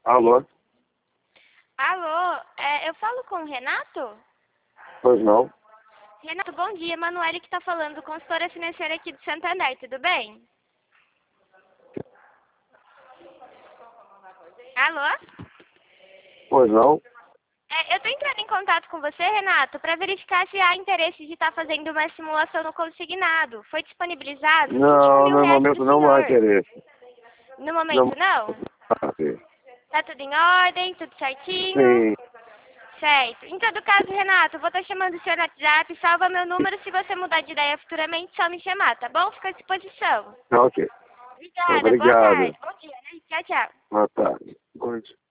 Alô? Alô, eu falo com o Renato? Pois não? Renato, bom dia. Manuele que está falando, consultora financeira aqui de Santander, tudo bem? Alô? Pois não? Eu estou entrando em contato com você, Renato, para verificar se há interesse de estar fazendo uma simulação no consignado. Foi disponibilizado 21 Não, mil no reais para momento o não há senhor. interesse. No Não momento, não? há interesse. Tá tudo em ordem, tudo certinho? Sim, Certo. Em todo caso, Renato, eu vou estar chamando o senhor no WhatsApp, salva meu número, se você mudar de ideia futuramente, só me chamar, tá bom? Fica à disposição. tá ok. Obrigada, boa Obrigado. tarde, bom dia, né? Tchau, tchau. Boa tarde. Bom dia.